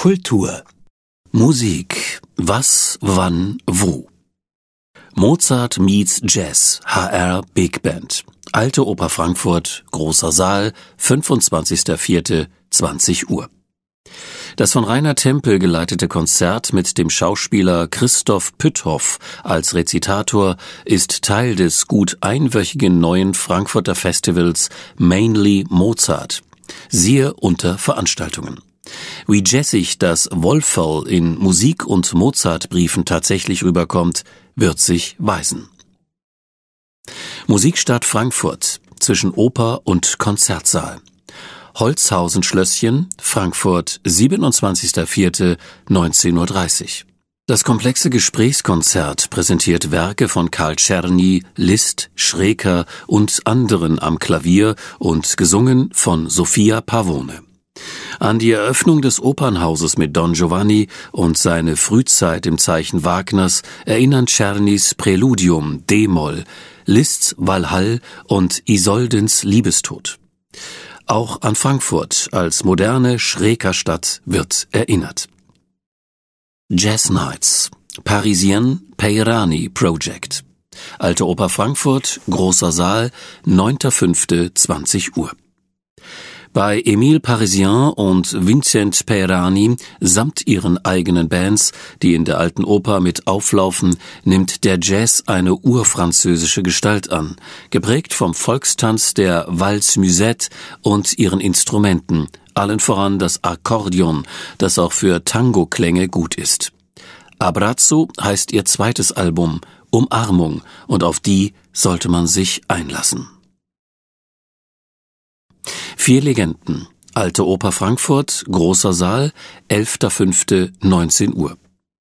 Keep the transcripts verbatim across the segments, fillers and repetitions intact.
Kultur. Musik. Was, wann, wo. Mozart meets Jazz, H R Big Band. Alte Oper Frankfurt, großer Saal, fünfundzwanzigster vierter zwanzig Uhr. Das von Rainer Tempel geleitete Konzert mit dem Schauspieler Christoph Pütthoff als Rezitator ist Teil des gut einwöchigen neuen Frankfurter Festivals Mainly Mozart. Siehe unter Veranstaltungen. Wie jazzig das Wolferl in Musik- und Mozartbriefen tatsächlich rüberkommt, wird sich weisen. Musikstadt Frankfurt zwischen Oper und Konzertsaal. Holzhausen-Schlösschen, Frankfurt, siebenundzwanzigster vierter neunzehn Uhr dreißig. Das komplexe Gesprächskonzert präsentiert Werke von Karl Czerny, Liszt, Schreker und anderen am Klavier und gesungen von Sophia Pavone. An die Eröffnung des Opernhauses mit Don Giovanni und seine Frühzeit im Zeichen Wagners erinnern Czernys Präludium, D-Moll, Liszt's Walhall und Isoldens Liebestod. Auch an Frankfurt als moderne Schrekerstadt wird erinnert. Jazz Nights, Parisien Peirani Project. Alte Oper Frankfurt, großer Saal, neunter fünfter zwanzig Uhr. Bei Emile Parisien und Vincent Peirani samt ihren eigenen Bands, die in der Alten Oper mit auflaufen, nimmt der Jazz eine urfranzösische Gestalt an, geprägt vom Volkstanz der Valse Musette und ihren Instrumenten, allen voran das Akkordeon, das auch für Tango-Klänge gut ist. Abbraccio heißt ihr zweites Album, Umarmung, und auf die sollte man sich einlassen. Vier Legenden. Alte Oper Frankfurt, großer Saal, elfter fünfter neunzehn Uhr.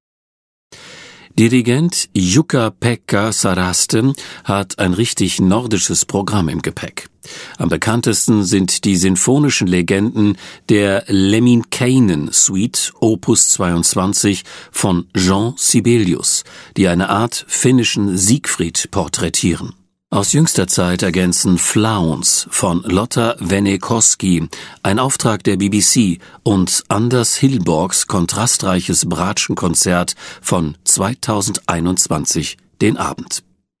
Dirigent Jukka-Pekka Saraste hat ein richtig nordisches Programm im Gepäck. Am bekanntesten sind die sinfonischen Legenden der Lemminkäinen Suite Opus zweiundzwanzig von Jean Sibelius, die eine Art finnischen Siegfried porträtieren. Aus jüngster Zeit ergänzen Flauns von Lotta Venekoski, ein Auftrag der B B C, und Anders Hillborgs kontrastreiches Bratschenkonzert von zweitausendeinundzwanzig den Abend.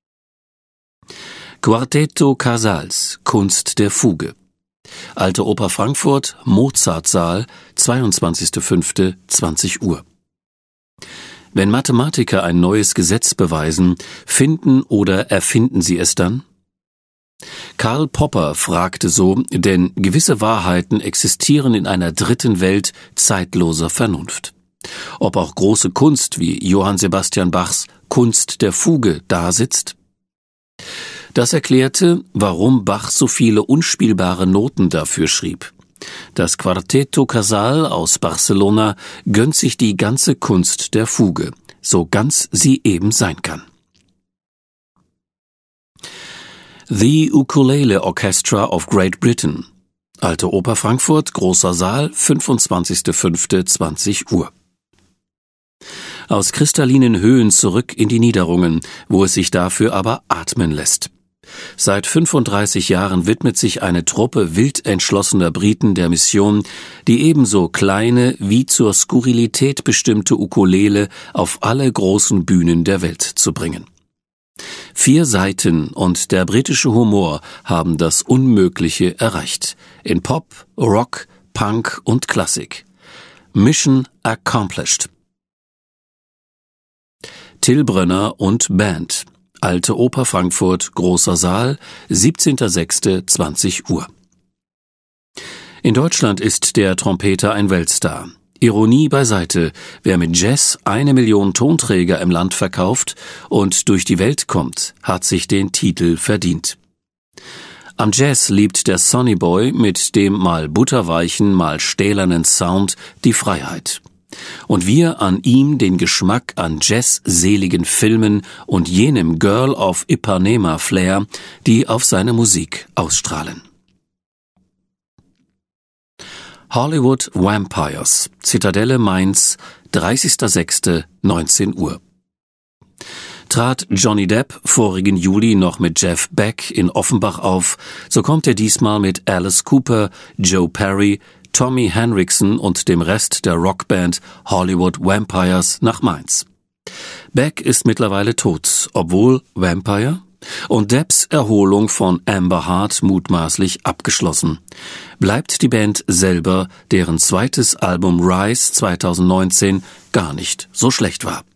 Quartetto Casals, Kunst der Fuge. Alte Oper Frankfurt, Mozartsaal, zweiundzwanzigster fünfter zwanzig Uhr. Wenn Mathematiker ein neues Gesetz beweisen, finden oder erfinden sie es dann? Karl Popper fragte so, denn gewisse Wahrheiten existieren in einer dritten Welt zeitloser Vernunft. Ob auch große Kunst wie Johann Sebastian Bachs Kunst der Fuge dasitzt? Das erklärte, warum Bach so viele unspielbare Noten dafür schrieb. Das Quartetto Casal aus Barcelona gönnt sich die ganze Kunst der Fuge, so ganz sie eben sein kann. The Ukulele Orchestra of Great Britain. Alte Oper Frankfurt, großer Saal, fünfundzwanzigster fünfter zwanzig Uhr. Aus kristallinen Höhen zurück in die Niederungen, wo es sich dafür aber atmen lässt. Seit fünfunddreißig Jahren widmet sich eine Truppe wild entschlossener Briten der Mission, die ebenso kleine wie zur Skurrilität bestimmte Ukulele auf alle großen Bühnen der Welt zu bringen. Vier Seiten und der britische Humor haben das Unmögliche erreicht. In Pop, Rock, Punk und Klassik. Mission accomplished. Till Brönner und Band. Alte Oper Frankfurt, großer Saal, siebzehnter sechster zwanzig Uhr. In Deutschland ist der Trompeter ein Weltstar. Ironie beiseite, wer mit Jazz eine Million Tonträger im Land verkauft und durch die Welt kommt, hat sich den Titel verdient. Am Jazz liebt der Sonny Boy mit dem mal butterweichen, mal stählernen Sound die Freiheit. Und wir an ihm den Geschmack an jazzseligen Filmen und jenem Girl of Ipanema-Flair, die auf seine Musik ausstrahlen. Hollywood Vampires, Zitadelle Mainz, dreißigster sechster neunzehn Uhr. Trat Johnny Depp vorigen Juli noch mit Jeff Beck in Offenbach auf, so kommt er diesmal mit Alice Cooper, Joe Perry, Tommy Henriksen und dem Rest der Rockband Hollywood Vampires nach Mainz. Beck ist mittlerweile tot, obwohl Vampire? Und Depps Erholung von Amber Heart mutmaßlich abgeschlossen. Bleibt die Band selber, deren zweites Album Rise zweitausendneunzehn gar nicht so schlecht war.